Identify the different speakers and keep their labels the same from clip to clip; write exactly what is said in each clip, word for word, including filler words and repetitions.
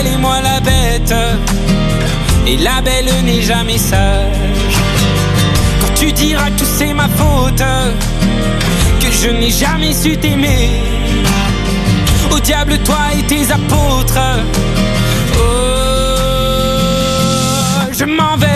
Speaker 1: belle et moi la bête. Et la belle n'est jamais sage. Quand tu diras que c'est ma faute, que je n'ai jamais su t'aimer, au diable toi et tes apôtres. Oh, je m'en vais.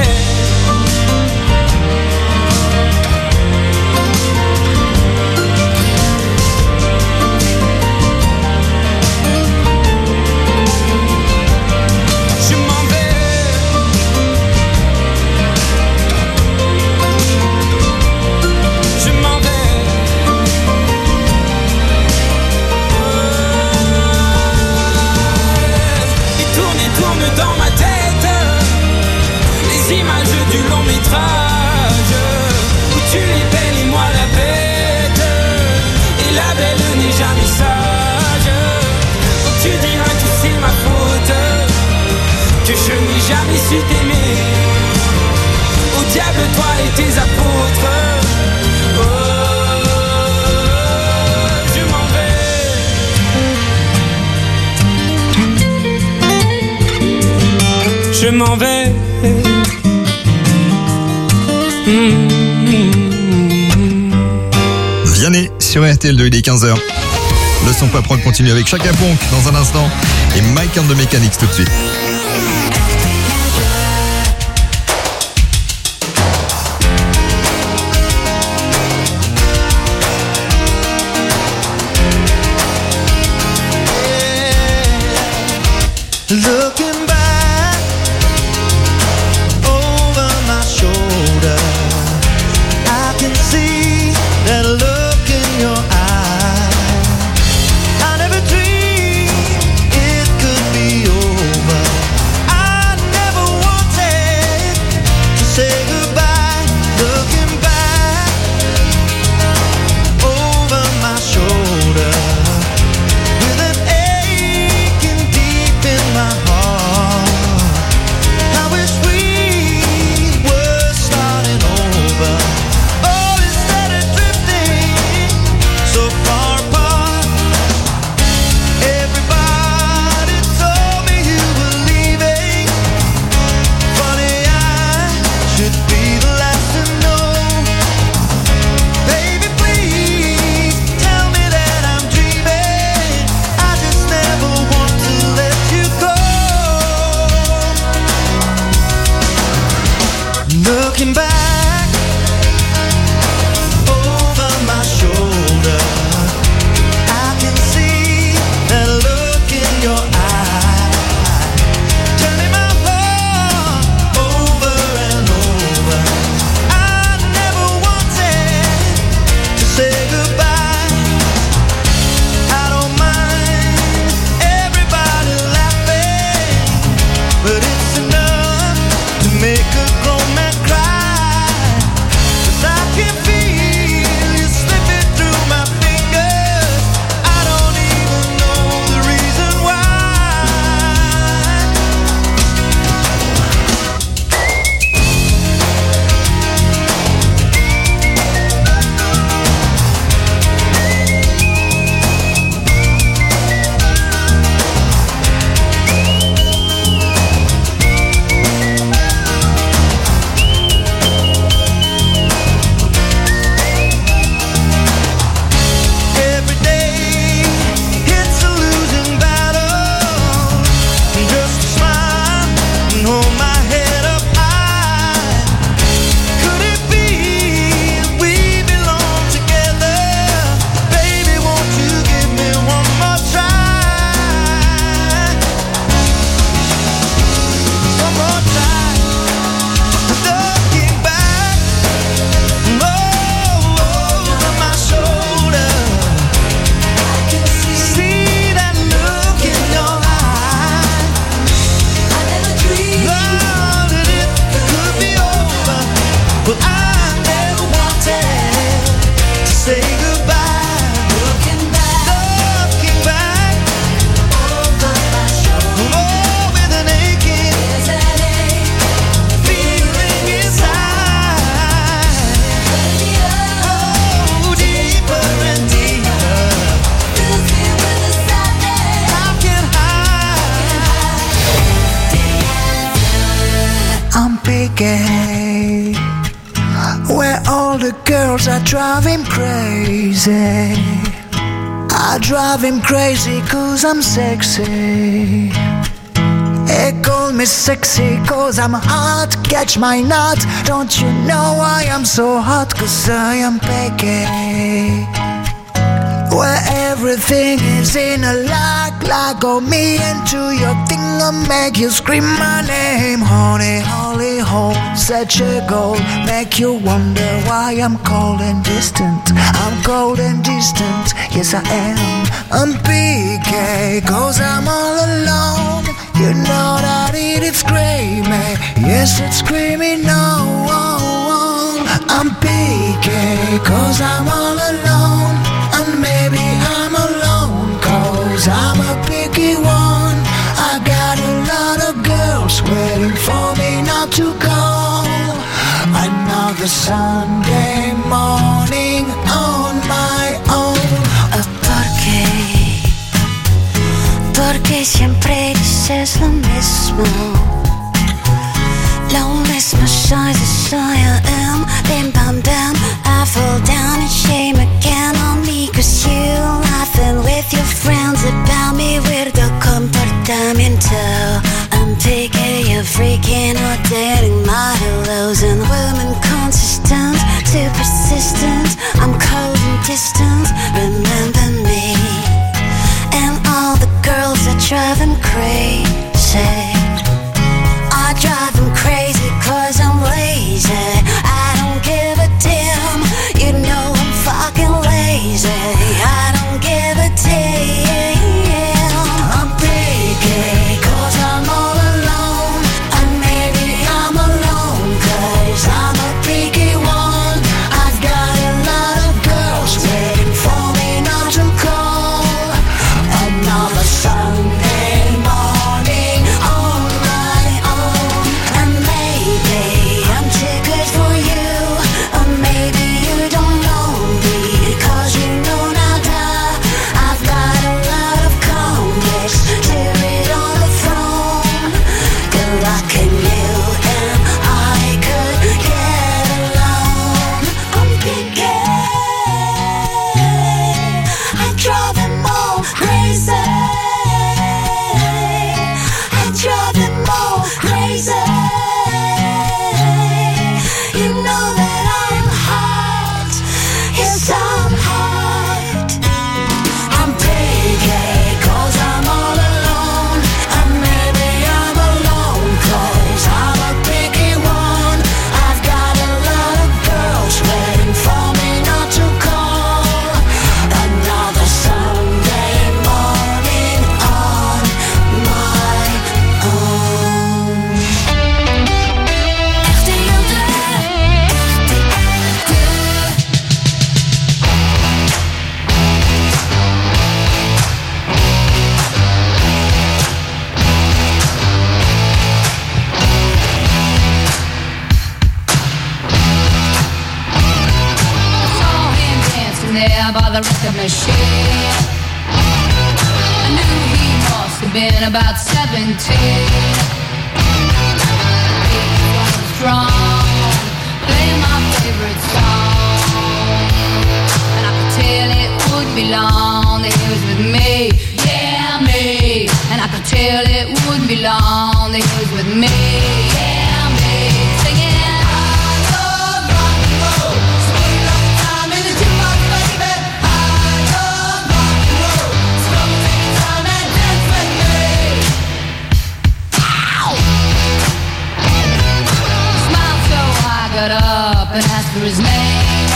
Speaker 1: Dans ma tête, les images du long métrage où tu es belle et moi la bête. Et la belle n'est jamais sage. Quand tu diras que c'est ma faute, que je n'ai jamais su t'aimer, au diable toi et tes apôtres. Oh, je m'en vais. Je m'en vais. Mmh.
Speaker 2: Vianney sur R T L deux, il est quinze heures. Le son Pop Rock continue avec Chaka Ponk dans un instant et Mike and the Mechanics tout de suite.
Speaker 3: Looking back over my shoulder, I can see that look in your eye. I never dreamed it could be over. I never wanted to say goodbye. Looking back over my shoulder, with an aching deep in my heart. gay, where all the girls are driving crazy. I drive him crazy cause I'm sexy. They call me sexy cause I'm hot, catch my nut. Don't you know why I'm so hot? Cause I am picky, where everything is in a lock. Like go me into your thing and make you scream my name. Honey, holy ho, such a goal. Make you wonder why I'm cold and distant. I'm cold and distant, yes I am. I'm P K cause I'm all alone. You know that it is screaming, yes it's screaming no. I'm P K cause I'm all alone. And maybe I'm alone cause I'm a picky one. I got a lot of girls waiting for me not to go. Another Sunday morning on my own.
Speaker 4: ¿Por qué? Porque siempre dices lo mismo. Lo mismo soy, soy I am. Bim bam bam, I fall down in shame again on me. Cause you laughing with your friends about me. Weirdo comportamiento. I'm picky, you're freaking or dating my hellos. And women consistent, too persistent. I'm cold and distant, remember me. And all the girls are driving crazy. I drive them crazy cause I'm lazy. I don't give a damn, you know I'm fucking lazy. I don't give a damn. I'm picky cause I'm all alone. And maybe I'm alone cause I'm a picky one. I've got a lot of girls waiting for me not to call. Another Sunday morning on my own. And maybe I'm too good for you, or maybe you don't know me cause you know nada. I've got a lot of comics to read on the phone. Good luck in you and I could get along. I'm picky, I drive them all crazy. I drive them all crazy. You know that I'm hot, yes I'm hot. I'm picky cause I'm all alone. And maybe I'm alone cause I'm a picky one. I've got a lot of girls waiting for me not to call. Another Sunday morning on my own. R T L
Speaker 5: I saw him dancing there by the record machine. I knew he must have been about seventeen. He was strong, playing my favorite song. And I could tell it wouldn't be long that he was with me, yeah me. And I could tell it wouldn't be long that he was with me, yeah me. Singing I love rock and roll, swing like time in the jukebox, baby. I love rock and roll, so come and take your time and dance with me. Ow! He smiled so I got up and asked for his name.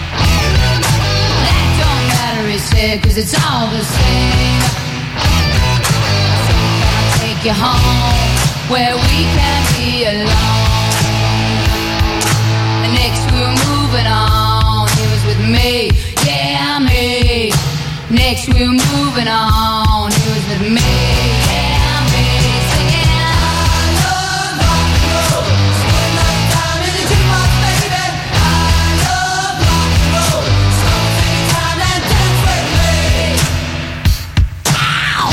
Speaker 5: That don't matter, he said, cause it's all the same. So can I take you home where we can be alone? And next we were moving on, he was with me, yeah me. Next we were moving on, he was with me, yeah me. Singing I love rock and roll, swing like time in the jukebox, baby. I love rock and roll, so take your time and dance with me. Ow!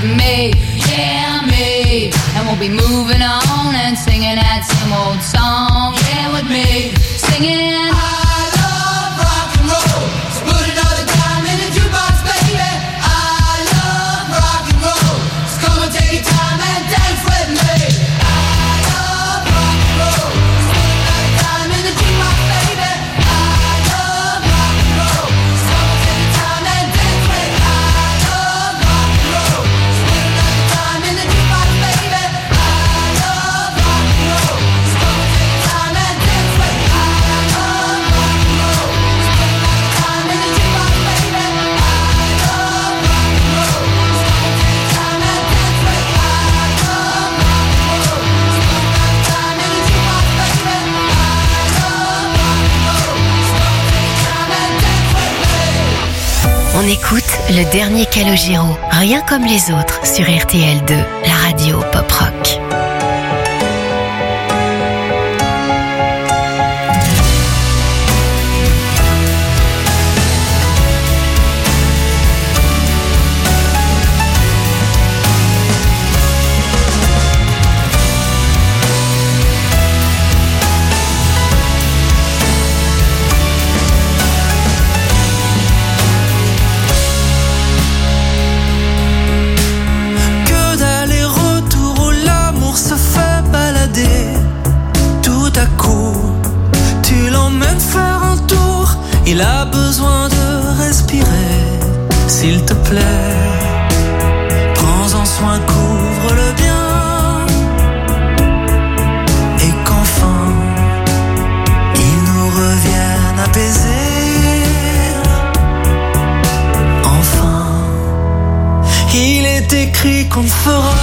Speaker 5: with me, yeah, me. And we'll be moving on and singing that same old song, yeah, with me, singing. I love rock and roll, so put another dime in the jukebox, baby. I love rock and roll, so come and take your time and dance with me. I love rock and roll, so put another dime in the jukebox, baby. I love rock and roll, so come and take your time and dance with me. I love rock and roll, so put another dime in the jukebox, baby. I love rock and roll, so come and take your time and dance with me. I love rock and roll, so put another dime in the jukebox, baby. I love rock and roll, so come and take your time and dance with me. I love rock and roll, so put another dime in the jukebox, baby. I love rock and roll, so come and take your time and dance with me.
Speaker 6: On écoute le dernier Calogero, rien comme les autres, sur R T L deux, la radio pop rock.
Speaker 7: Que d'aller-retour où l'amour se fait balader. Tout à coup, tu l'emmènes faire un tour. Il a besoin de respirer. S'il te plaît, prends-en soin, couvre-le bien. Et qu'enfin, il nous revienne apaisé. Enfin, il est écrit qu'on ne fera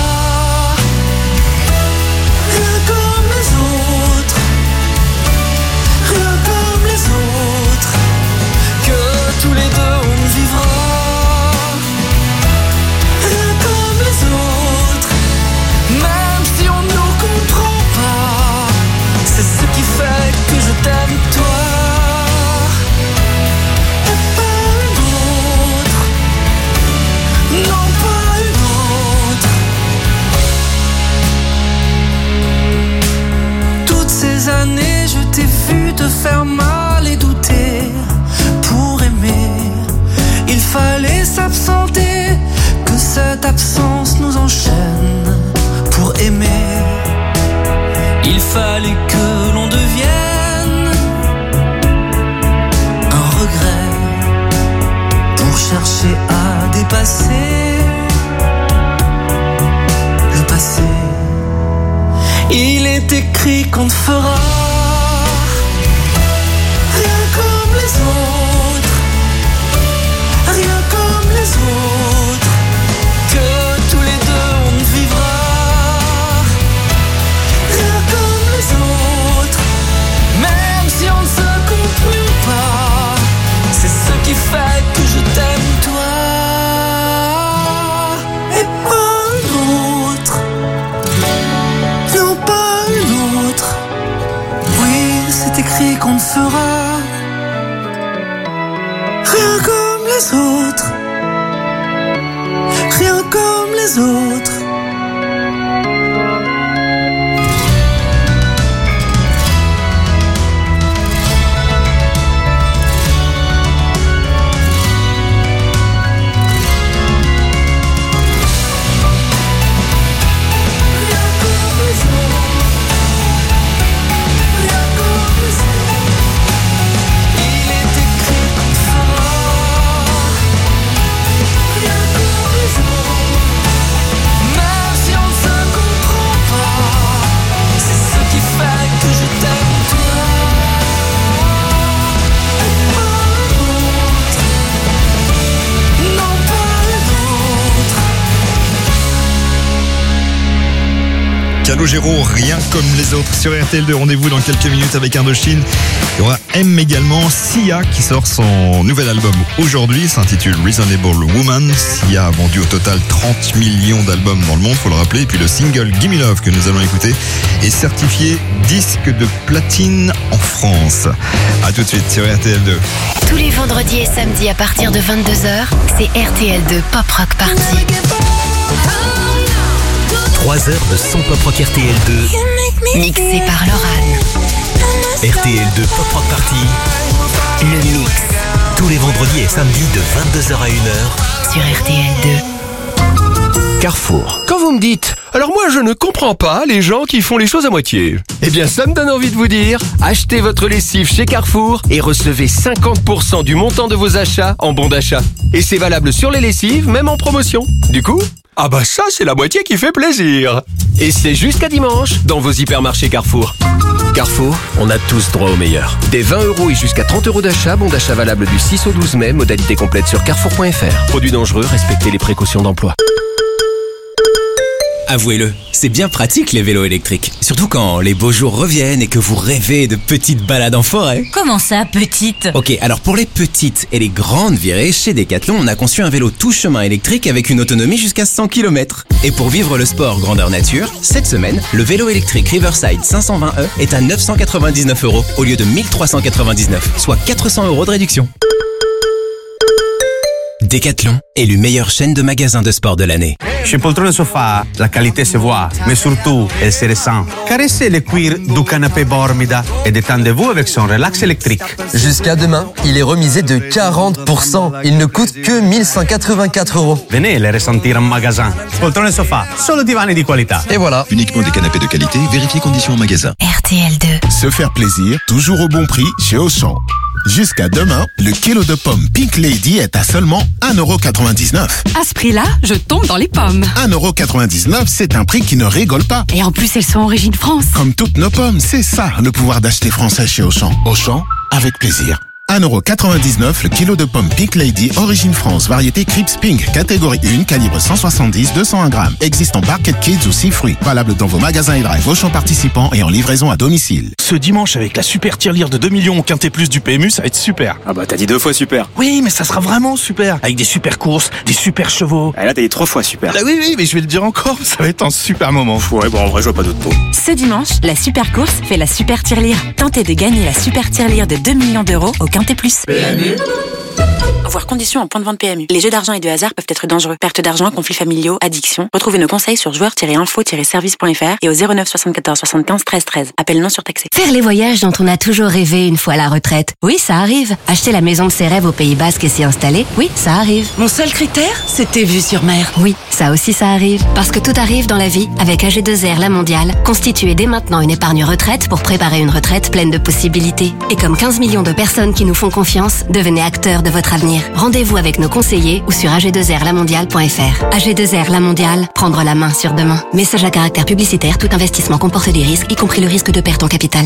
Speaker 7: rien comme les autres, rien comme les autres, que tous les deux on ne vivra rien comme les autres, même si on ne nous comprend pas. C'est ce qui fait que je t'aime toi, et pas une autre, non pas une autre. Toutes ces années je t'ai vu te faire mal et douter. Pour aimer, il fallait s'absenter, que cette absence nous enchaîne. Pour aimer, il fallait que l'on devienne un regret pour chercher à dépasser le passé. Il est écrit qu'on ne fera rien comme les autres, rien comme les autres, que tous les deux on ne vivra rien comme les autres, même si on ne se comprend pas. C'est ce qui fait que je t'aime toi, et pas une autre, non pas une autre. Oui, c'est écrit qu'on ne fera rien comme les autres, rien comme les autres. Il est écrit qu'on fera rien comme les autres, même si on ne se comprend pas. C'est ce qui fait que je t'aime toi, et pas une autre, non pas une autre.
Speaker 2: Calogero, rien comme les autres sur R T L deux. Rendez-vous dans quelques minutes avec Indochine. Il y aura M également, Sia qui sort son nouvel album aujourd'hui, s'intitule Reasonable Woman. Sia a vendu au total trente millions d'albums dans le monde, faut le rappeler. Et puis le single Gimme Love que nous allons écouter est certifié disque de platine en France. A tout de suite sur R T L deux.
Speaker 6: Tous les vendredis et samedis à partir de vingt-deux heures, c'est R T L deux Pop Rock Party.
Speaker 8: Trois heures de son pop rock R T L deux.
Speaker 6: Mixé par Laurent.
Speaker 8: R T L deux Pop Rock Party.
Speaker 6: Le mix
Speaker 8: Tous les vendredis et samedis de vingt-deux heures à une heure.
Speaker 6: sur R T L deux.
Speaker 8: Carrefour.
Speaker 9: Quand vous me dites, alors moi je ne comprends pas les gens qui font les choses à moitié. Eh bien ça me donne envie de vous dire, achetez votre lessive chez Carrefour et recevez cinquante pour cent du montant de vos achats en bon d'achat. Et c'est valable sur les lessives, même en promotion. Du coup, ah bah ça c'est la moitié qui fait plaisir. Et c'est jusqu'à dimanche dans vos hypermarchés Carrefour. Carrefour, on a tous droit au meilleur. Des vingt euros et jusqu'à trente euros d'achat, bon d'achat valable du six au douze mai, modalité complète sur carrefour point f r. Produits dangereux, respectez les précautions d'emploi.
Speaker 10: Avouez-le, c'est bien pratique les vélos électriques. Surtout quand les beaux jours reviennent et que vous rêvez de petites balades en forêt.
Speaker 11: Comment ça, petite ?
Speaker 10: Ok, alors pour les petites et les grandes virées, chez Decathlon, on a conçu un vélo tout chemin électrique avec une autonomie jusqu'à cent kilomètres. Et pour vivre le sport grandeur nature, cette semaine, le vélo électrique Riverside cinq cent vingt E est à neuf cent quatre-vingt-dix-neuf euros au lieu de mille trois cent quatre-vingt-dix-neuf, soit quatre cents euros de réduction. Decathlon, élu meilleure chaîne de magasins de sport de l'année.
Speaker 12: Chez Poltrone Sofa, la qualité se voit, mais surtout, elle se ressent. Caressez le cuir du canapé Bormida et détendez-vous avec son relax électrique.
Speaker 13: Jusqu'à demain, il est remisé de quarante pour cent. Il ne coûte que mille cent quatre-vingt-quatre euros.
Speaker 12: Venez le ressentir en magasin. Poltrone Sofa, solo divani di qualità.
Speaker 13: Et voilà.
Speaker 14: Uniquement des canapés de qualité, vérifiez conditions en magasin.
Speaker 6: R T L deux.
Speaker 15: Se faire plaisir, toujours au bon prix chez Auchan. Jusqu'à demain, le kilo de pommes Pink Lady est à seulement un euro quatre-vingt-dix-neuf.
Speaker 16: À ce prix-là, je tombe dans les pommes.
Speaker 15: un euro quatre-vingt-dix-neuf, c'est un prix qui ne rigole pas.
Speaker 16: Et en plus, elles sont origine France.
Speaker 15: Comme toutes nos pommes, c'est ça, le pouvoir d'acheter français chez Auchan. Auchan, avec plaisir. un euro quatre-vingt-dix-neuf le kilo de pommes Pink Lady, origine France, variété Crips Pink, catégorie un, calibre cent soixante-dix, deux cent un grammes. Existe en Barquette Kids ou six fruits. Valable dans vos magasins et drive Auchan participants et en livraison à domicile.
Speaker 17: Ce dimanche, avec la super tirelire de deux millions au Quintet Plus du P M U, ça va être super.
Speaker 18: Ah bah t'as dit deux fois super.
Speaker 17: Oui, mais ça sera vraiment super. Avec des super courses, des super chevaux.
Speaker 18: Ah là t'as dit trois fois super.
Speaker 17: Ah oui, oui, mais je vais le dire encore, ça va être un super moment.
Speaker 18: Ouais, bon en vrai je vois pas d'autre mot.
Speaker 16: Ce dimanche, la super course fait la super tirelire. Tentez de gagner la super tirelire de deux millions d'euros au Quintet Plus. Voir conditions en point de vente P M U. Les jeux d'argent et de hasard peuvent être dangereux. Perte d'argent, conflits familiaux, addiction. Retrouvez nos conseils sur joueurs tiret info tiret service point f r et au zéro neuf soixante-quatorze soixante-quinze treize treize. Appel non surtaxé.
Speaker 6: Faire les voyages dont on a toujours rêvé une fois à la retraite. Oui, ça arrive. Acheter la maison de ses rêves au Pays Basque et s'y installer. Oui, ça arrive.
Speaker 16: Mon seul critère, c'était vue sur mer.
Speaker 6: Oui, ça aussi ça arrive. Parce que tout arrive dans la vie avec A G deux R La Mondiale. Constituez dès maintenant une épargne retraite pour préparer une retraite pleine de possibilités. Et comme quinze millions de personnes qui nous font confiance, devenez acteurs de votre avenir. Rendez-vous avec nos conseillers ou sur A G deux R la mondiale point f r. A G deux R La Mondiale, prendre la main sur demain. Message à caractère publicitaire, tout investissement comporte des risques, y compris le risque de perte en capital.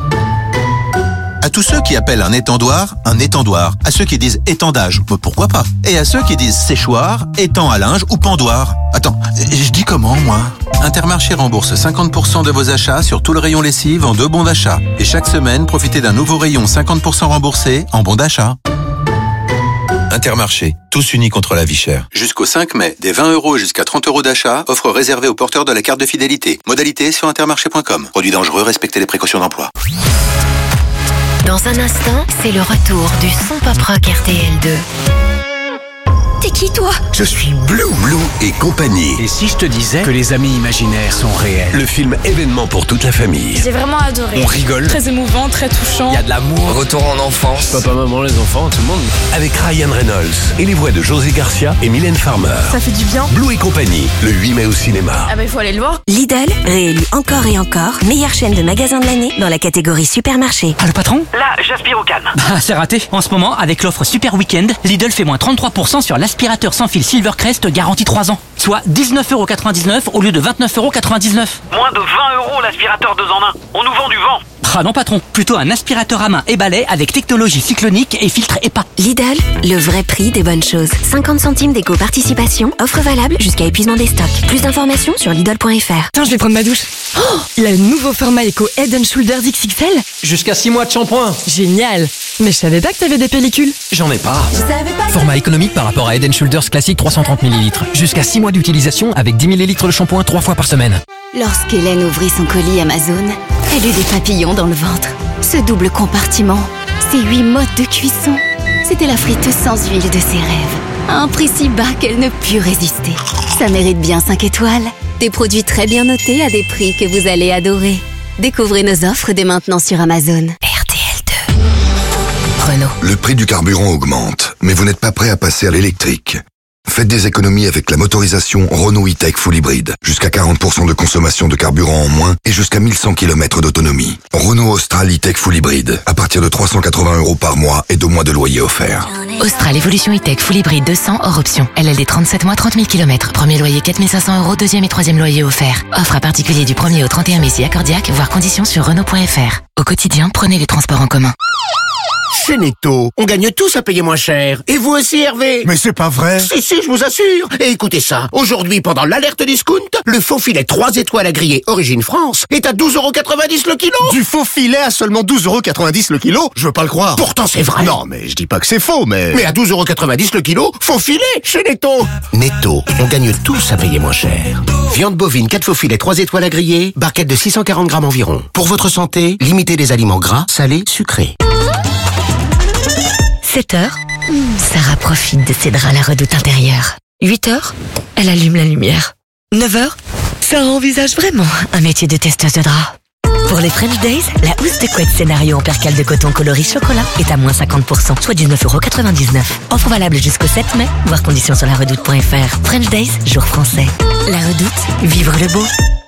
Speaker 14: À tous ceux qui appellent un étendoir, un étendoir. À ceux qui disent étendage, bah, pourquoi pas. Et à ceux qui disent séchoir, étend à linge ou pendoir. Attends, je dis comment, moi ? Intermarché rembourse cinquante pour cent de vos achats sur tout le rayon lessive en deux bons d'achat. Et chaque semaine, profitez d'un nouveau rayon cinquante pour cent remboursé en bons d'achat. Intermarché, tous unis contre la vie chère. Jusqu'au cinq mai, des vingt euros jusqu'à trente euros d'achat, offre réservée aux porteurs de la carte de fidélité. Modalité sur intermarché point com. Produit dangereux, respectez les précautions d'emploi.
Speaker 6: Dans un instant, c'est le retour du son pop rock R T L deux.
Speaker 11: T'es qui, toi ?
Speaker 8: Je suis Blue Blue et compagnie.
Speaker 19: Et si je te disais que les amis imaginaires sont réels ?
Speaker 8: Le film événement pour toute la famille.
Speaker 11: J'ai vraiment adoré.
Speaker 19: On rigole.
Speaker 11: Très émouvant, très touchant.
Speaker 19: Il y a de l'amour.
Speaker 13: Retour en enfance.
Speaker 19: Papa, maman, les enfants, tout le monde.
Speaker 8: Avec Ryan Reynolds et les voix de José Garcia et Mylène Farmer.
Speaker 11: Ça fait du bien.
Speaker 8: Blue et compagnie, le huit mai au cinéma.
Speaker 11: Ah bah il faut aller le voir.
Speaker 20: Lidl, réélu encore et encore, meilleure chaîne de magasins de l'année dans la catégorie supermarché.
Speaker 21: Ah le patron ?
Speaker 22: Là, j'aspire au calme.
Speaker 21: Bah c'est raté. En ce moment, avec l'offre Super Weekend, Lidl fait moins trente-trois pour cent sur l'aspirateur sans fil Silvercrest garantie trois ans. Soit dix-neuf euros quatre-vingt-dix-neuf au lieu de vingt-neuf euros quatre-vingt-dix-neuf.
Speaker 22: Moins de vingt euros l'aspirateur deux en un. On nous vend du vent.
Speaker 21: Ah non patron, plutôt un aspirateur à main et balai avec technologie cyclonique et filtre E P A.
Speaker 20: Lidl, le vrai prix des bonnes choses. cinquante centimes d'éco-participation, offre valable jusqu'à épuisement des stocks. Plus d'informations sur Lidl point f r.
Speaker 16: Tiens, je vais prendre ma douche. Oh, le nouveau format Eco Head and Shoulders X X L.
Speaker 19: Jusqu'à six mois de shampoing.
Speaker 16: Génial. Mais je savais pas que t'avais des pellicules.
Speaker 19: J'en ai pas.
Speaker 16: Je savais pas.
Speaker 23: Format économique par rapport à Head and Shoulders classique trois cent trente millilitres. Jusqu'à six mois d'utilisation avec dix millilitres de shampoing trois fois par semaine.
Speaker 20: Lorsqu'Hélène ouvrit son colis Amazon, elle eut des papillons dans le ventre. Ce double compartiment, ces huit modes de cuisson, c'était la friteuse sans huile de ses rêves. À un prix si bas qu'elle ne put résister.
Speaker 6: ça mérite bien cinq étoiles. Des produits très bien notés à des prix que vous allez adorer. Découvrez nos offres dès maintenant sur Amazon. R T L deux. Renault.
Speaker 1: Le prix du carburant augmente, mais vous n'êtes pas prêt à passer à l'électrique. Faites des économies avec la motorisation Renault E-Tech Full Hybrid. Jusqu'à quarante pour cent de consommation de carburant en moins et jusqu'à mille cent kilomètres d'autonomie. Renault Austral E-Tech Full Hybrid. À partir de trois cent quatre-vingts euros par mois et deux mois de loyer offert.
Speaker 3: Austral Evolution E-Tech Full Hybrid deux cents hors option. L L D trente-sept mois, trente mille kilomètres. Premier loyer quatre mille cinq cents euros, deuxième et troisième loyer offert. Offre à particulier du premier au trente et un mai si accordiaque, voire conditions sur Renault point F R. Au quotidien, prenez les transports en commun.
Speaker 4: Chez Netto, on gagne tous à payer moins cher. Et vous aussi, Hervé?
Speaker 24: Mais c'est pas vrai.
Speaker 4: Si, si, je vous assure. Et écoutez ça. Aujourd'hui, pendant l'alerte discount, le faux filet trois étoiles à griller Origine France est à douze euros quatre-vingt-dix le kilo.
Speaker 24: Du faux filet à seulement douze euros quatre-vingt-dix le kilo? Je veux pas le croire.
Speaker 4: Pourtant, c'est vrai.
Speaker 24: Non, mais je dis pas que c'est faux, mais...
Speaker 4: Mais à douze euros quatre-vingt-dix le kilo, faux filet chez Netto. Netto, on gagne tous à payer moins cher. Viande bovine, quatre faux filets trois étoiles à griller, barquette de six cent quarante grammes environ. Pour votre santé, limitez les aliments gras, salés, sucrés.
Speaker 3: sept heures, Sarah profite de ses draps à la redoute intérieure. huit heures, elle allume la lumière. neuf heures, Sarah envisage vraiment un métier de testeuse de draps. Pour les French Days, la housse de couette scénario en percale de coton coloris chocolat est à moins cinquante pour cent, soit dix-neuf euros quatre-vingt-dix-neuf. Offre valable jusqu'au sept mai, voir conditions sur la redoute point F R. French Days, jour français. La redoute, vivre le beau.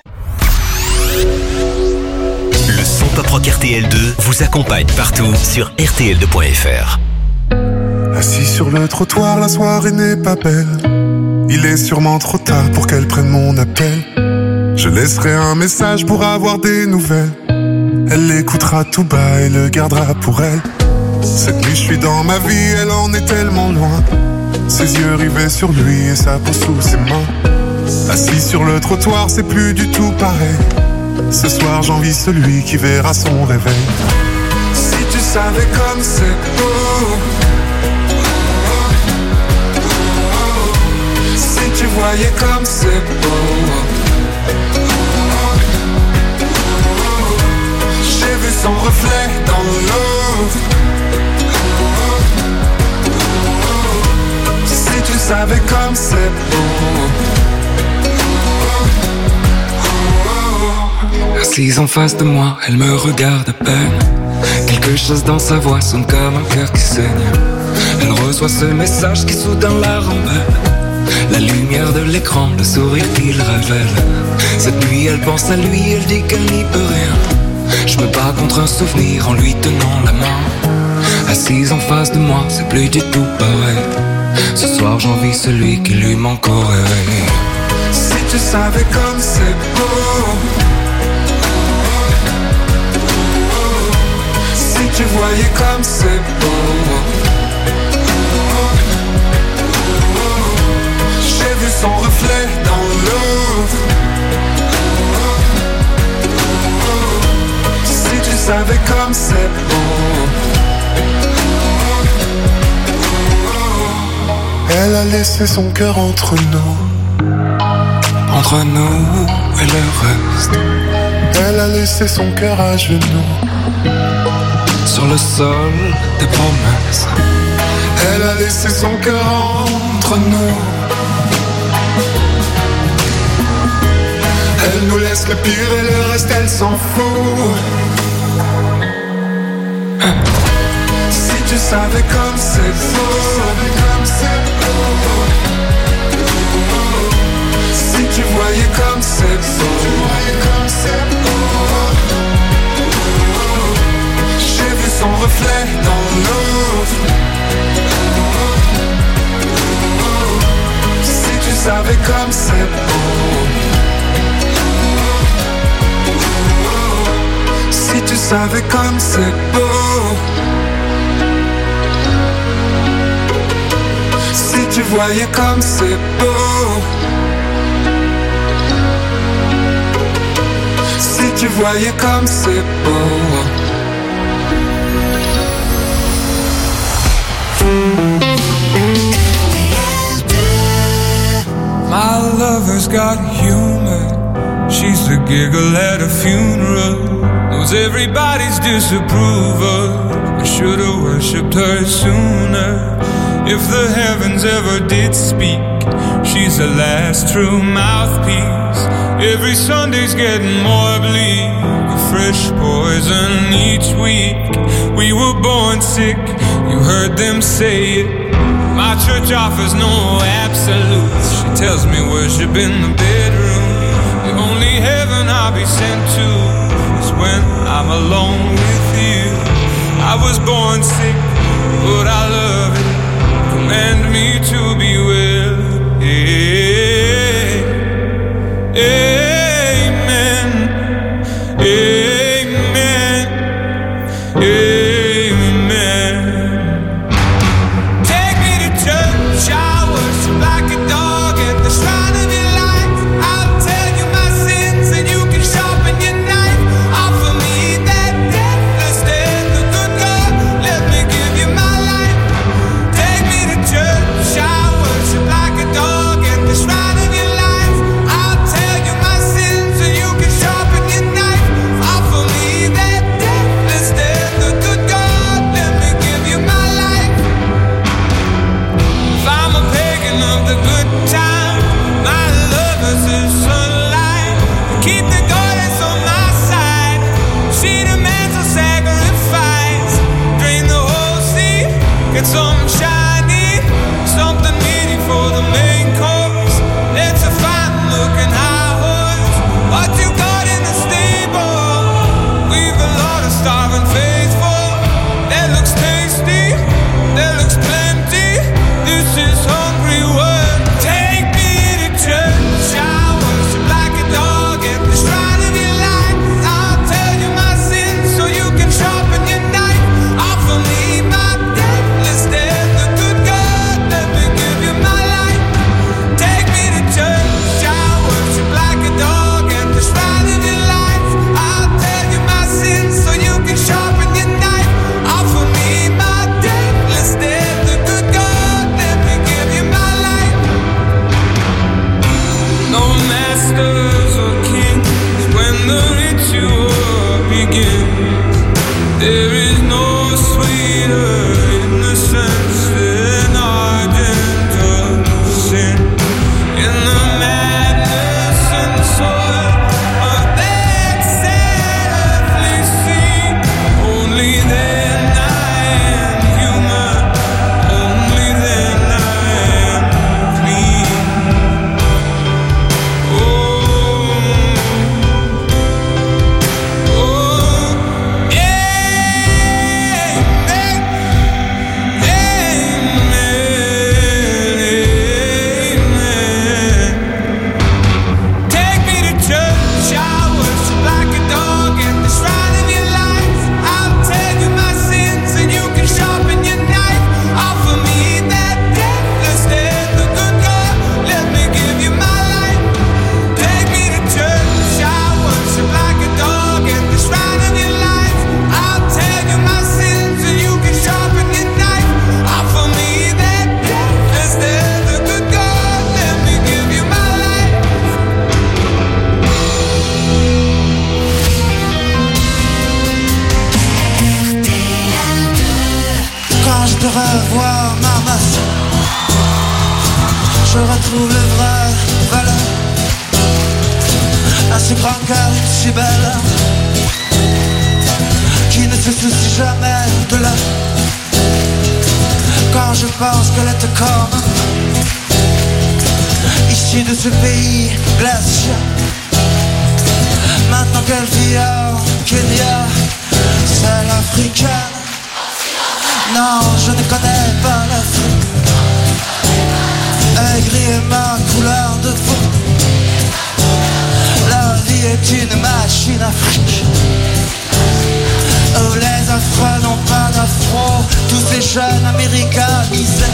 Speaker 8: Le son pop rock R T L deux vous accompagne partout sur R T L deux point F R.
Speaker 25: Assis sur le trottoir, la soirée n'est pas belle. Il est sûrement trop tard pour qu'elle prenne mon appel. Je laisserai un message pour avoir des nouvelles. Elle l'écoutera tout bas et le gardera pour elle. Cette nuit je suis dans ma vie, elle en est tellement loin. Ses yeux rivés sur lui et sa peau sous ses mains. Assis sur le trottoir, c'est plus du tout pareil. Ce soir j'envie celui qui verra son réveil. Si tu savais comme c'est beau, si tu voyais comme c'est beau, j'ai vu son reflet dans l'eau. Si tu savais comme c'est beau. Assise en face de moi, elle me regarde à peine. Quelque chose dans sa voix sonne comme un cœur qui saigne. Elle reçoit ce message qui soudain la rembelle. La lumière de l'écran, le sourire qu'il révèle. Cette nuit elle pense à lui, elle dit qu'elle n'y peut rien. Je me bats contre un souvenir en lui tenant la main. Assise en face de moi, c'est plus du tout pareil. Ce soir j'envie celui qui lui manque au réveil. Si tu savais comme c'est beau, si tu voyais comme c'est beau, j'ai vu son reflet dans l'eau. Si tu savais comme c'est beau. Elle a laissé son cœur entre nous, entre nous et le reste. Elle a laissé son cœur à genoux, sur le sol des promesses. Elle a laissé son cœur entre nous. Elle nous laisse le pire et le reste elle s'en fout. Si tu savais comme c'est beau, si tu voyais comme c'est beau, j'ai vu son reflet dans l'eau. Si tu savais comme c'est beau, si tu savais comme c'est beau, si tu voyais comme c'est beau, si tu voyais comme c'est beau.
Speaker 26: My lover's got humor. She's the giggle at a funeral. Knows everybody's disapproval. I should've worshipped her sooner. If the heavens ever did speak, she's the last true mouthpiece. Every Sunday's getting more bleak, a fresh poison each week. We were born sick, you heard them say it. My church offers no absolutes. She tells me worship in the bedroom. The only heaven I'll be sent to is when I'm alone with you. I was born sick, but I love it. Command me to be well. Amen. Amen. Amen. Take me to church, I worship like a dog at the shrine of your light. I'll tell you my sins and you can sharpen your knife. Offer me that deathless death, the good God, let me give you my life. Take me to church, I worship like a dog at the shrine of your life. I'll tell you my sins and you can sharpen your knife. Offer me that deathless death, the good God, let me give you my life. If I'm a pagan of the good time, my lover's the sunlight. Keep the goddess on my side. She demands a sacrifice. Drain the whole sea, get some shiny, something meaty for the main course. It's a fine looking high horse. What you got in the stable? We've a lot of starving faithful. That looks tasty, that looks plenty. This is hungry work. Take me to church, I worship like a dog at the shrine of your light. I'll tell you my sins so you can sharpen your knife. Offer me my deathless death, the good God, let me give you my life. Take me to church, I worship like a dog at the shrine of your light. I'll tell you my sins so you can sharpen your knife. Offer me my deathless death, the good God, let me give you my life. No masters or kings when the ritual begins. There is no sweeter innocence than ardent sin. In the madness and soil of that sad earthly scene, only then I am human, only then I am clean. Oh, oh, amen, amen, amen. Take me to church, I worship like a dog at the shrine of your life. I'll tell you my sins and you can sharpen your knife. Offer me that deathless death, the good God, let me give you my life. Take me to church, I worship like a dog at the shrine of your life. I'll tell you my sins and you can sharpen your knife. Offer me that deathless death, the good God, let me give you my life.
Speaker 2: Quand je te revois, maman, je retrouve le vrai valeur. À ce grand cœur si belle, qui ne se soucie jamais de l'heure. Quand je pense qu'elle est comme issue de ce pays glacial. Maintenant qu'elle vit au Kenya, c'est l'africaine. Non, je ne connais pas l'Afrique. Aigri est ma couleur de peau. La vie est une machine afrique. Oh, les affreux n'ont pas d'afro. Tous ces jeunes américanisés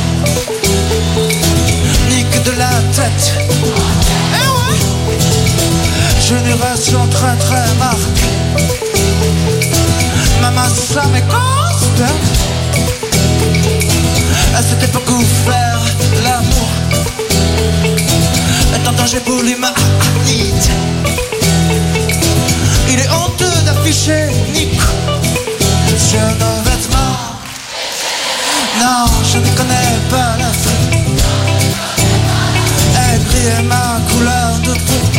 Speaker 2: ni que de la tête. Eh ouais. Génération très très marquée. Maman, ça m'écoste. À cette époque où faire l'amour est en danger pour l'humanité. Il est honteux d'afficher Nico sur nos vêtements. Non, je ne connais pas gris est ma couleur de peau.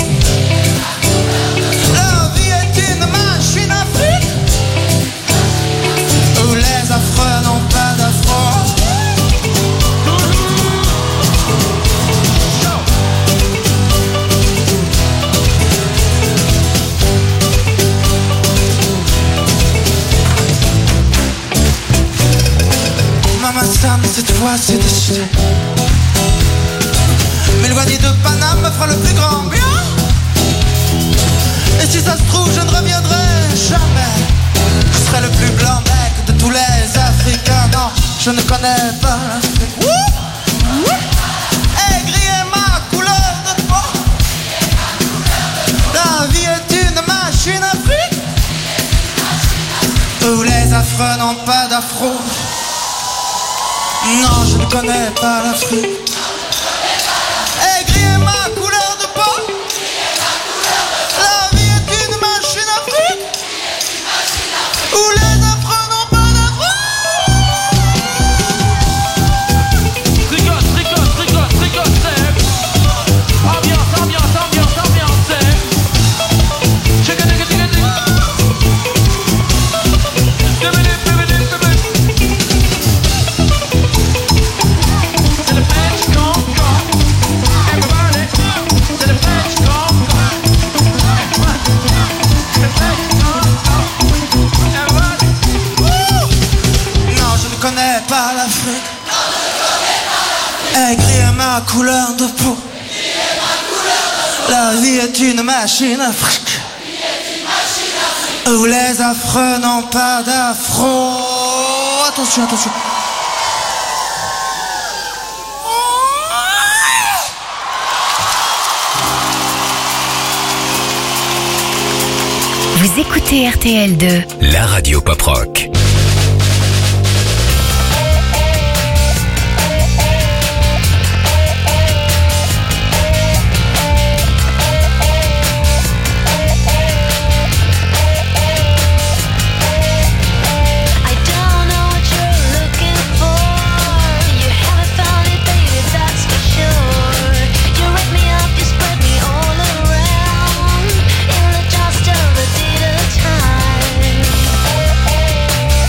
Speaker 2: La vie est une machine à fric où les affreux n'ont pas d'affront. Maman Sam, cette fois c'est décidé. M'éloigner de Paname me fera le plus grand bien. Et si ça se trouve, je ne reviendrai jamais. Je serai le plus blanc mec de tous les Africains. Non, je ne connais pas l'Afrique. Aigri est ma couleur de peau. La vie est une machine à fric où les affreux n'ont pas d'afro. Non, je ne connais pas l'Afrique. Aigri est ma couleur de peau. La vie est une machine à fric où les affreux n'ont pas d'afro.
Speaker 26: Tricote, tricote, tricote, tricote, sec. Ambiance, ambiance, ambiance, ambiance, sec. Chicken, chicken, chicken, chicken.
Speaker 2: Pas l'Afrique. Aigri est ma couleur de peau. La vie est une machine à fric où les affreux n'ont pas d'affront. Attention, attention.
Speaker 3: Vous écoutez R T L deux,
Speaker 8: la radio pop rock.
Speaker 26: Time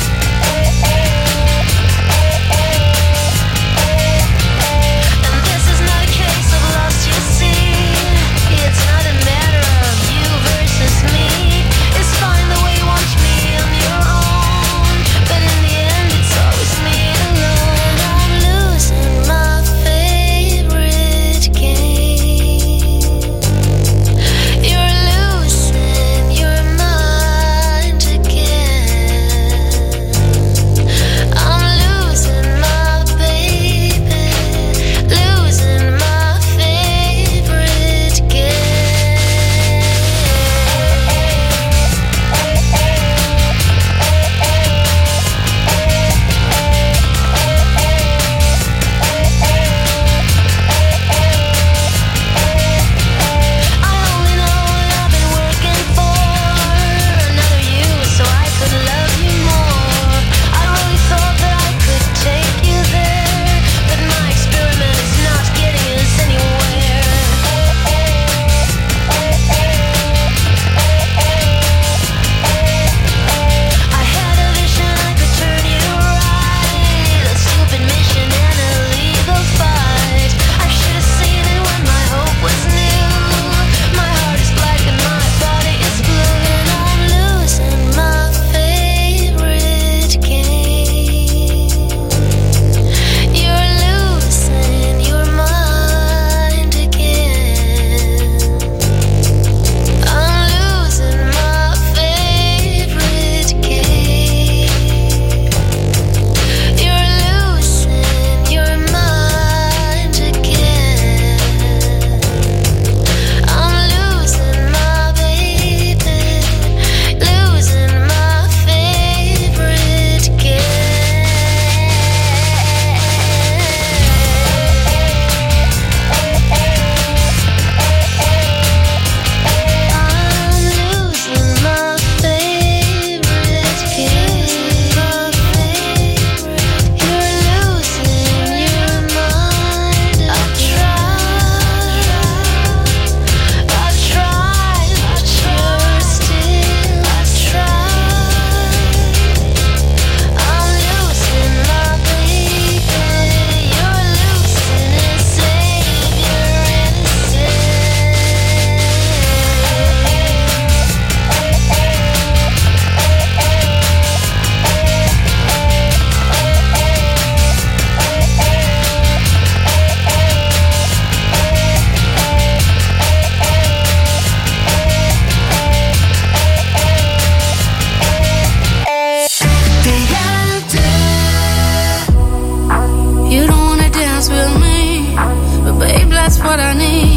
Speaker 5: what I need.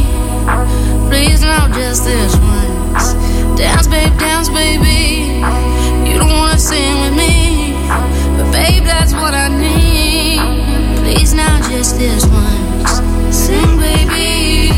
Speaker 5: Please, now just this once. Dance, babe, dance, baby. You don't wanna sing with me, but babe, that's what I need. Please, now just this once. Sing, baby.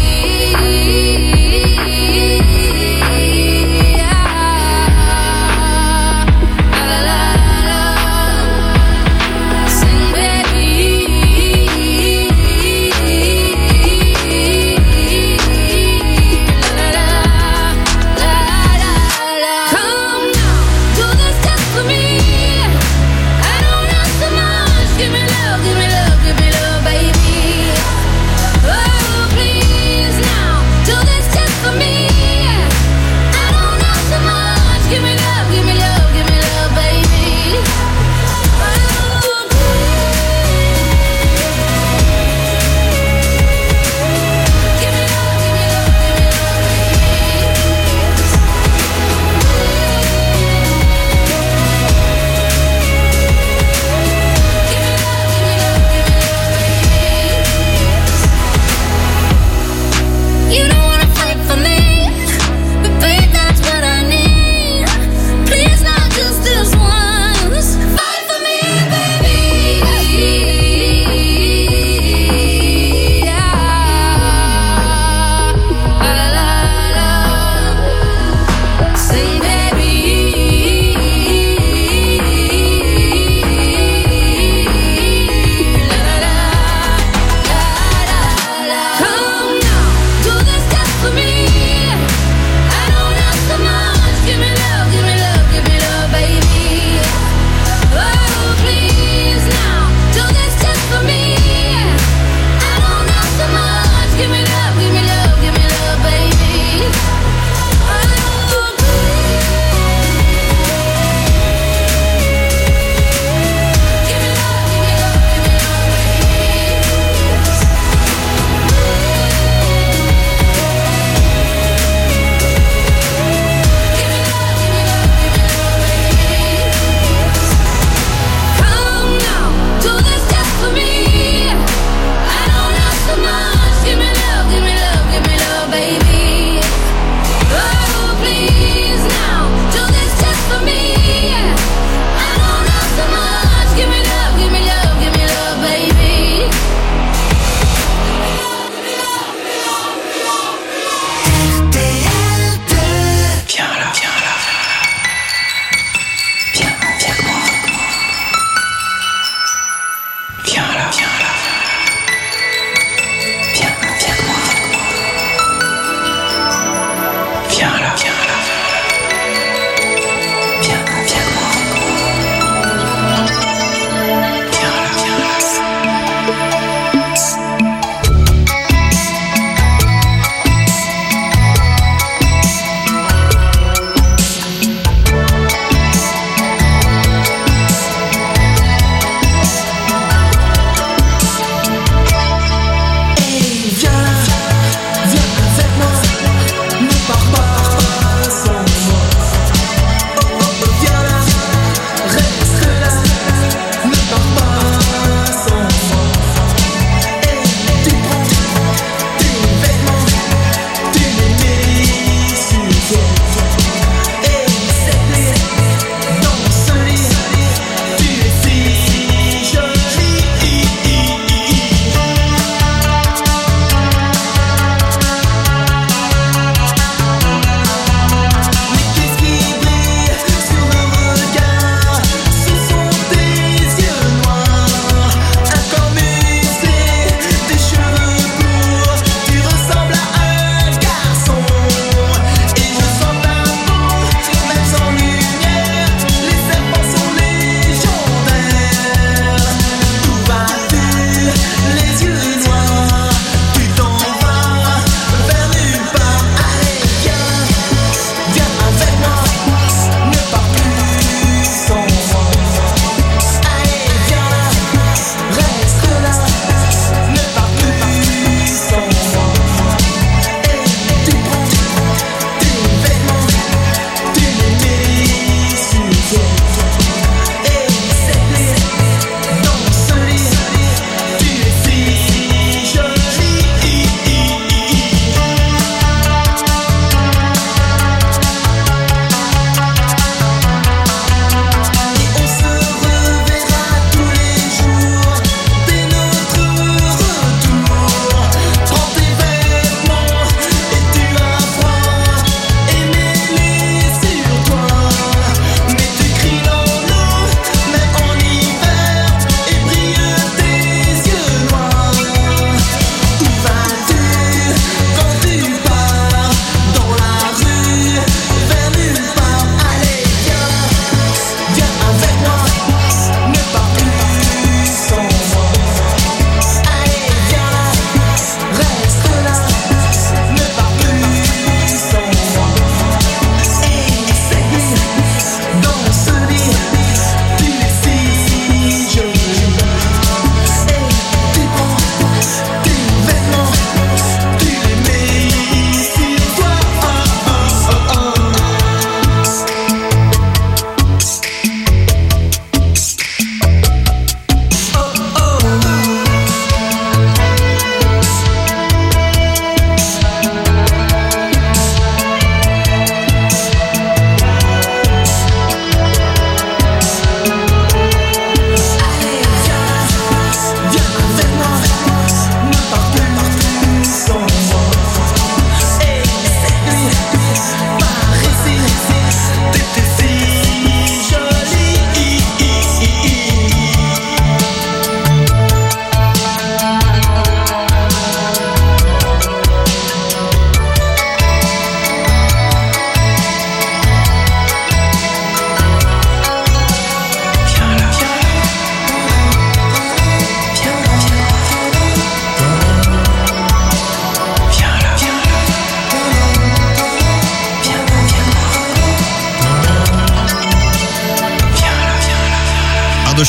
Speaker 26: Viens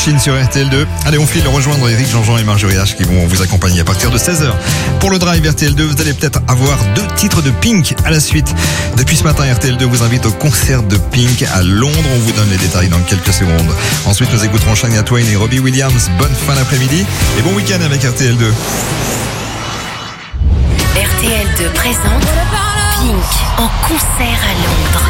Speaker 7: Machine sur R T L deux. Allez, on file rejoindre Eric, Jean-Jean et Marjorie H qui vont vous accompagner à partir de seize heures. Pour le Drive R T L deux, vous allez peut-être avoir deux titres de Pink à la suite. Depuis ce matin, R T L deux vous invite au concert de Pink à Londres. On vous donne les détails dans quelques secondes. Ensuite, nous écouterons Shania Twain et Robbie Williams. Bonne fin d'après-midi et bon week-end avec R T L deux.
Speaker 3: R T L deux présente Pink en concert à Londres.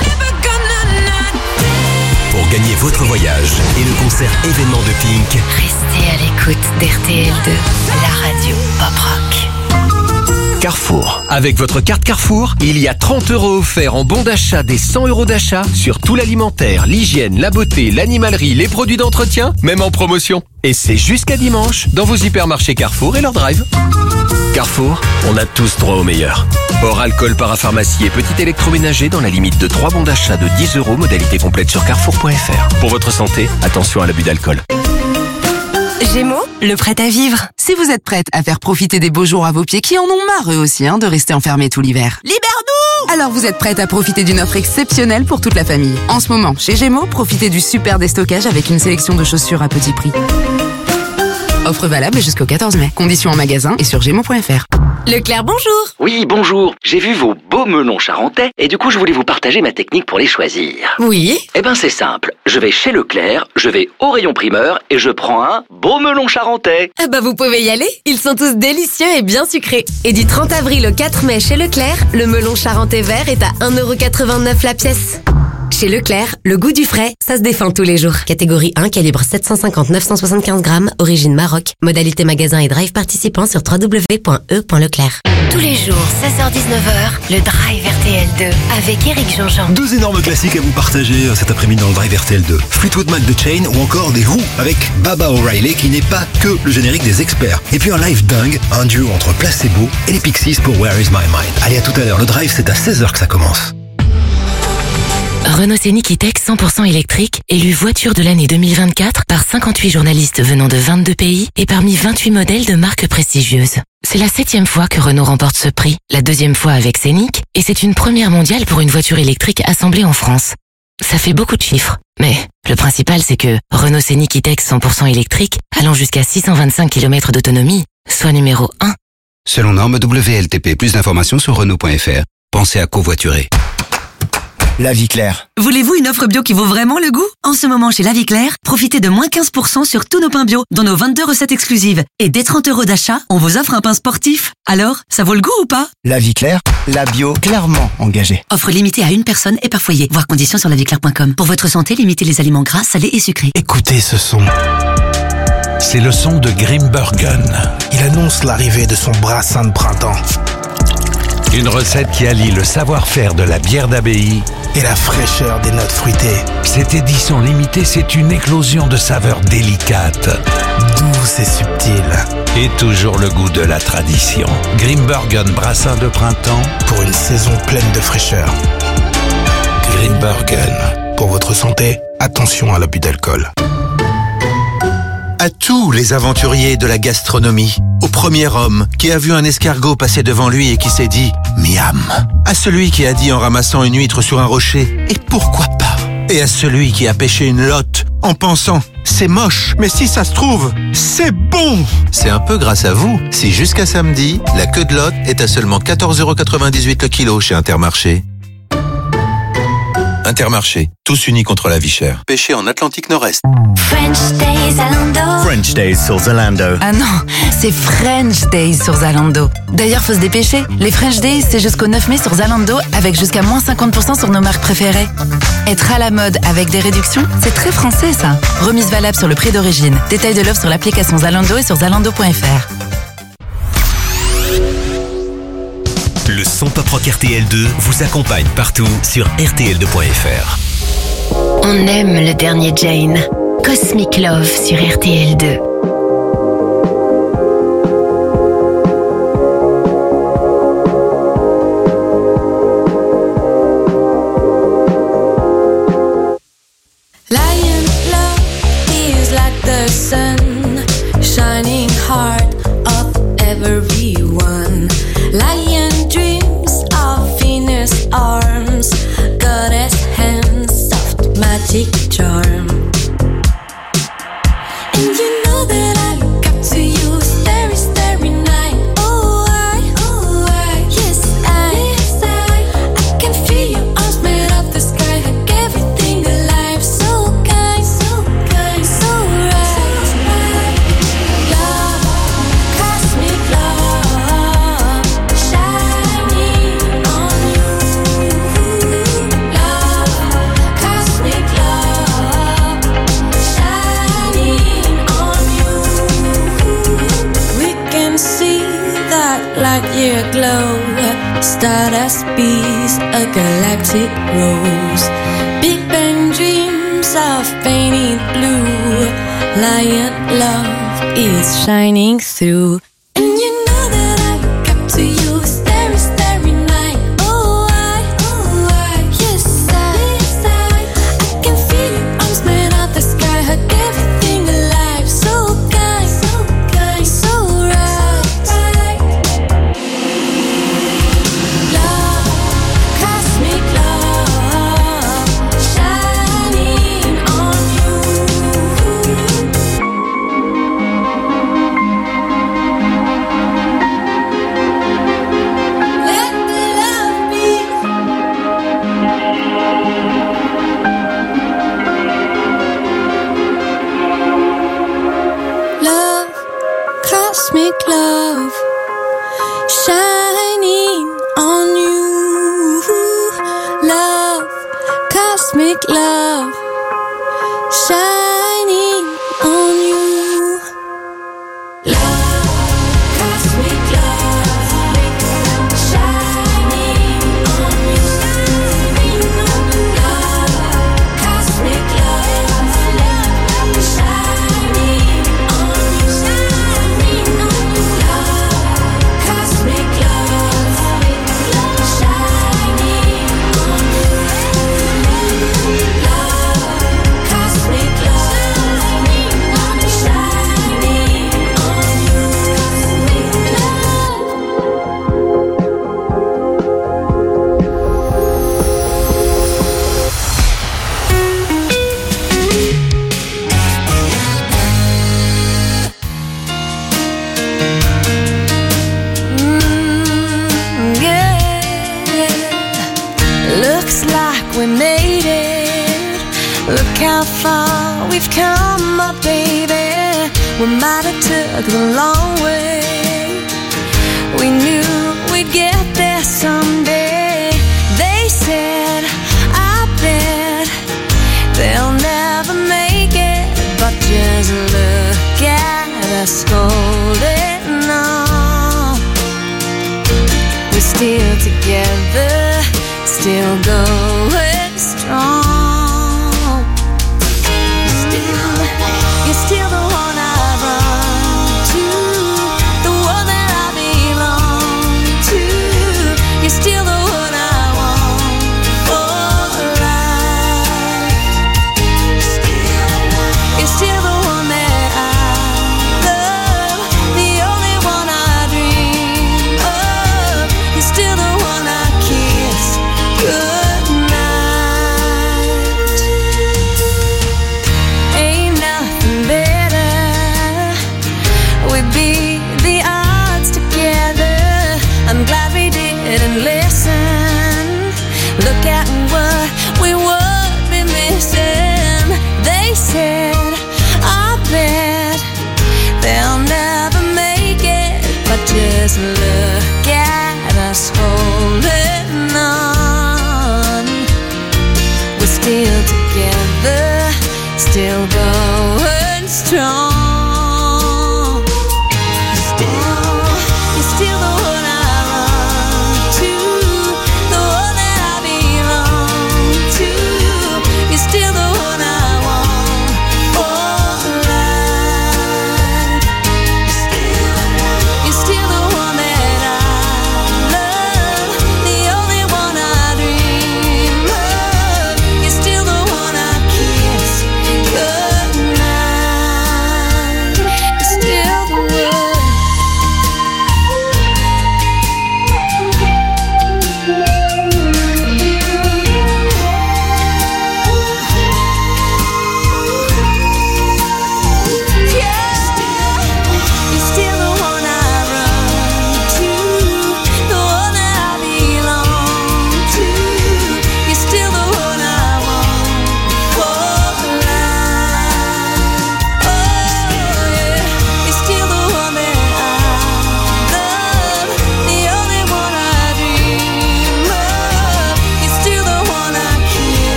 Speaker 8: Pour gagner votre voyage et le concert événement de Pink,
Speaker 3: restez à l'écoute d'R T L deux, la radio pop rock.
Speaker 8: Carrefour.
Speaker 19: Avec votre carte Carrefour, il y a trente euros offerts en bon d'achat des cent euros d'achat sur tout l'alimentaire, l'hygiène, la beauté, l'animalerie, les produits d'entretien, même en promotion. Et c'est jusqu'à dimanche dans vos hypermarchés Carrefour et leur drive. Carrefour, on a tous droit au meilleur. Hors alcool, parapharmacie et petit électroménager dans la limite de trois bons d'achat de dix euros, modalité complète sur carrefour point f r. Pour votre santé, attention à l'abus d'alcool.
Speaker 9: Gémeaux, le prêt à vivre. Si vous êtes prête à faire profiter des beaux jours à vos pieds qui en ont marre eux aussi hein, de rester enfermés tout l'hiver. Libère-nous! Alors vous êtes prête à profiter d'une offre exceptionnelle pour toute la famille. En ce moment, chez Gémeaux, profitez du super déstockage avec une sélection de chaussures à petit prix. Offre valable jusqu'au quatorze mai. Conditions en magasin et sur gémeaux point f r.
Speaker 10: Leclerc, bonjour.
Speaker 22: Oui, bonjour. J'ai vu vos beaux melons charentais et du coup, je voulais vous partager ma technique pour les choisir.
Speaker 10: Oui.
Speaker 22: Eh ben, c'est simple. Je vais chez Leclerc, je vais au rayon primeur et je prends un beau melon charentais.
Speaker 10: Ah bah, vous pouvez y aller. Ils sont tous délicieux et bien sucrés. Et du trente avril au quatre mai chez Leclerc, le melon charentais vert est à un euro quatre-vingt-neuf la pièce. Chez Leclerc, le goût du frais, ça se défend tous les jours. Catégorie un, calibre sept cent cinquante à neuf cent soixante-quinze grammes, origine Maroc. Modalité magasin et drive participant sur w w w point e point leclerc.
Speaker 3: Tous les jours, seize heures dix-neuf heures, le Drive R T L deux avec Eric Jean-Jean.
Speaker 12: Deux énormes classiques à vous partager cet après-midi dans le Drive R T L deux. Fleetwood Mac de Chain ou encore des Who avec Baba O'Reilly qui n'est pas que le générique des experts. Et puis un live dingue, un duo entre Placebo et les Pixies pour Where Is My Mind. Allez, à tout à l'heure. Le Drive, c'est à seize heures que ça commence.
Speaker 3: Renault Scénic E-Tech cent pour cent électrique, élu voiture de l'année deux mille vingt-quatre par cinquante-huit journalistes venant de vingt-deux pays et parmi vingt-huit modèles de marques prestigieuses. C'est la septième fois que Renault remporte ce prix, la deuxième fois avec Scénic, et c'est une première mondiale pour une voiture électrique assemblée en France. Ça fait beaucoup de chiffres, mais le principal c'est que Renault Scénic E-Tech cent pour cent électrique, allant jusqu'à six cent vingt-cinq kilomètres d'autonomie, soit numéro un.
Speaker 15: Selon norme W L T P, plus d'informations sur renault point f r. Pensez à covoiturer.
Speaker 17: La Vie Claire.
Speaker 27: Voulez-vous une offre bio qui vaut vraiment le goût? En ce moment chez La Vie Claire, profitez de moins quinze pour cent sur tous nos pains bio, dont nos vingt-deux recettes exclusives. Et dès trente euros d'achat, on vous offre un pain sportif. Alors, ça vaut le goût ou pas?
Speaker 17: La Vie Claire, la bio clairement engagée.
Speaker 27: Offre limitée à une personne et par foyer. Voir conditions sur la vie claire point com. Pour votre santé, limitez les aliments gras, salés et sucrés.
Speaker 17: Écoutez ce son.
Speaker 28: C'est le son de Grimbergen.
Speaker 17: Il annonce l'arrivée de son brassin de printemps.
Speaker 28: Une recette qui allie le savoir-faire de la bière d'abbaye
Speaker 17: et la fraîcheur des notes fruitées.
Speaker 28: Cette édition limitée, c'est une éclosion de saveurs délicates,
Speaker 17: douces et subtiles.
Speaker 28: Et toujours le goût de la tradition. Grimbergen brassin de printemps
Speaker 17: pour une saison pleine de fraîcheur. Grimbergen. Pour votre santé, attention à l'abus d'alcool.
Speaker 14: À tous les aventuriers de la gastronomie, au premier homme qui a vu un escargot passer devant lui et qui s'est dit « miam », à celui qui a dit en ramassant une huître sur un rocher « et pourquoi pas », et à celui qui a pêché une lotte en pensant « c'est moche, mais si ça se trouve, c'est bon ». C'est un peu grâce à vous si jusqu'à samedi, la queue de lotte est à seulement quatorze euros quatre-vingt-dix-huit le kilo chez Intermarché. Intermarché, tous unis contre la vie chère. Pêché en Atlantique Nord-Est.
Speaker 3: French Days Zalando.
Speaker 17: French Days sur Zalando.
Speaker 9: Ah non, c'est French Days sur Zalando. D'ailleurs, faut se dépêcher. Les French Days, c'est jusqu'au neuf mai sur Zalando avec jusqu'à moins cinquante pour cent sur nos marques préférées. Être à la mode avec des réductions, c'est très français ça. Remise valable sur le prix d'origine. Détail de l'offre sur l'application Zalando et sur zalando point f r.
Speaker 8: Le son Pop Rock R T L deux vous accompagne partout sur R T L deux point f r.
Speaker 3: On aime le dernier Jane. Cosmic Love sur R T L deux.
Speaker 5: Lion love is like the sun, shining heart of everyone. Lion dreams of Venus arms, goddess hands, soft magic charm. bright year glow, stardust bees, a galactic rose. Big Bang dreams of fainting blue, lion love is shining through. And you know that I look up to you, starry, starry night. Oh, I, oh, I, yes, I, yes, I, I can feel your arms made out the sky, hug everything alive. So kind, so kind, so right, right. Love, cosmic love, shining on you. Let the love be. Love, cosmic love, shining on you. Love, cosmic love, shining on you. Love, cosmic love, shining on you. Love, cosmic love, shining on you. Shining on you. Love, cosmic love, shining on you. Love, cosmic love, shining Mm, yeah. Looks like we made it. Look how far we've come, my baby. We might have took the long way. We knew we'd get there someday. They said, I bet they'll never make it, but just look at us holding on. We're still together, still going strong. Still, you're still the one I run to, the one that I belong to. You're still the one I want for life. You're still the one that I love, the only one I dream of. You're still the one I kiss goodnight.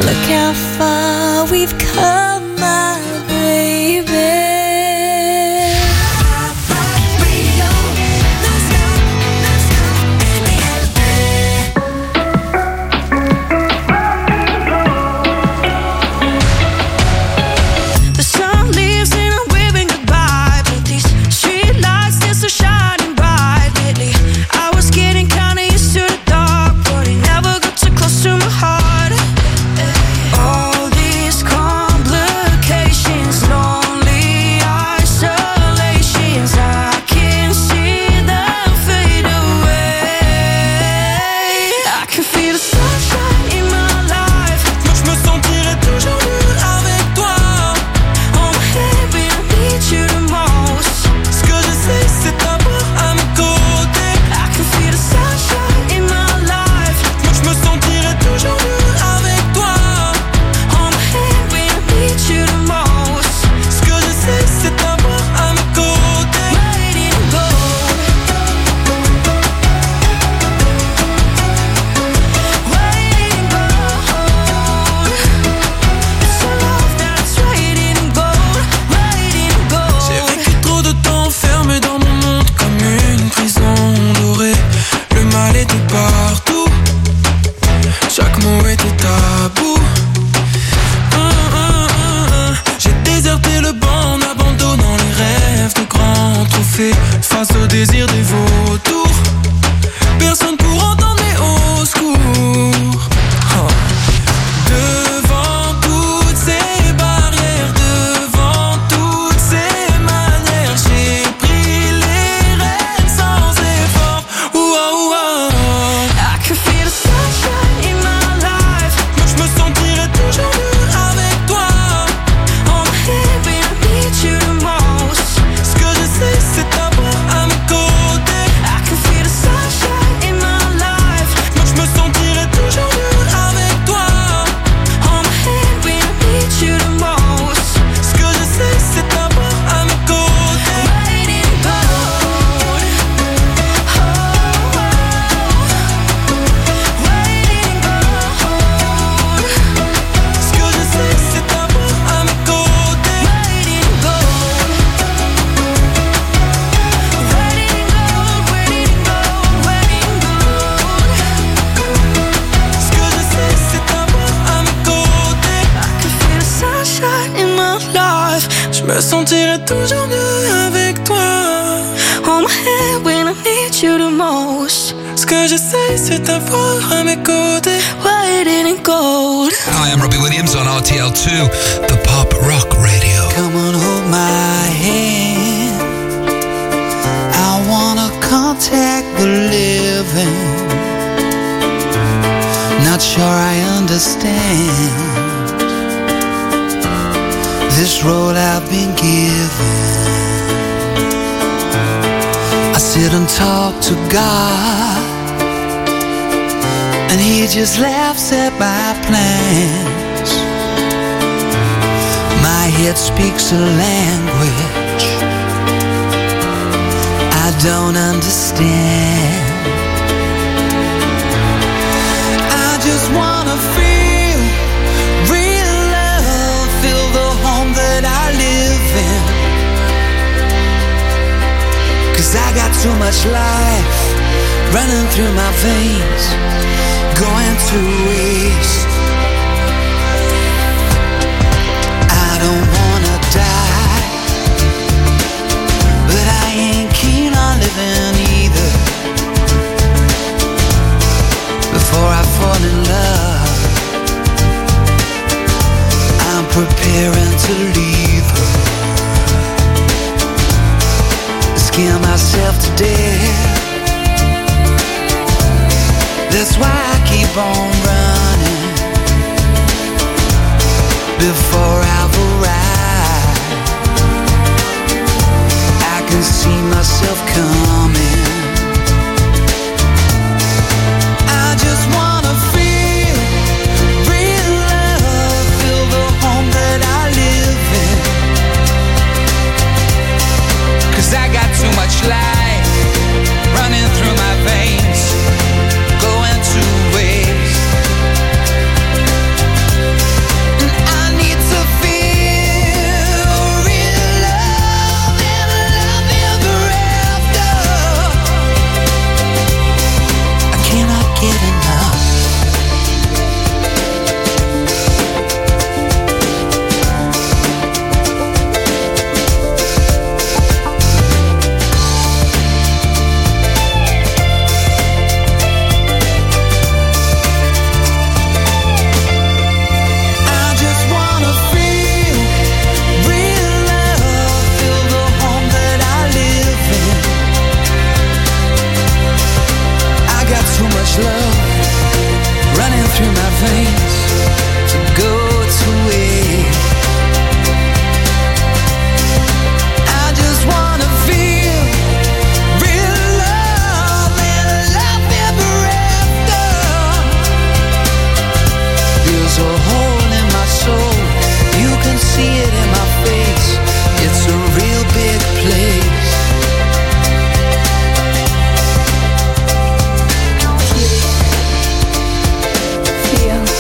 Speaker 6: Look how far we've come, my baby.
Speaker 26: Je me sentirai toujours mieux avec toi.
Speaker 6: On my head when I need you the most.
Speaker 26: Ce que j'essaie c'est d'avoir à mes côtés.
Speaker 6: Waiting in gold.
Speaker 11: Hi, I'm Robbie Williams on R T L two, the pop rock radio.
Speaker 2: Come on, hold my hand. I wanna contact the living. Not sure I understand this road I've been given. I sit and talk to God, and He just laughs at my plans. My head speaks a language I don't understand. I just wanna feel real love, feel the home that I live in. 'Cause I got too much life running through my veins, going to waste. I don't wanna die, but I ain't keen on living either. Before I fall in love, I'm preparing to leave her. Scare myself to death. That's why I keep on running before I've arrived. I can see myself come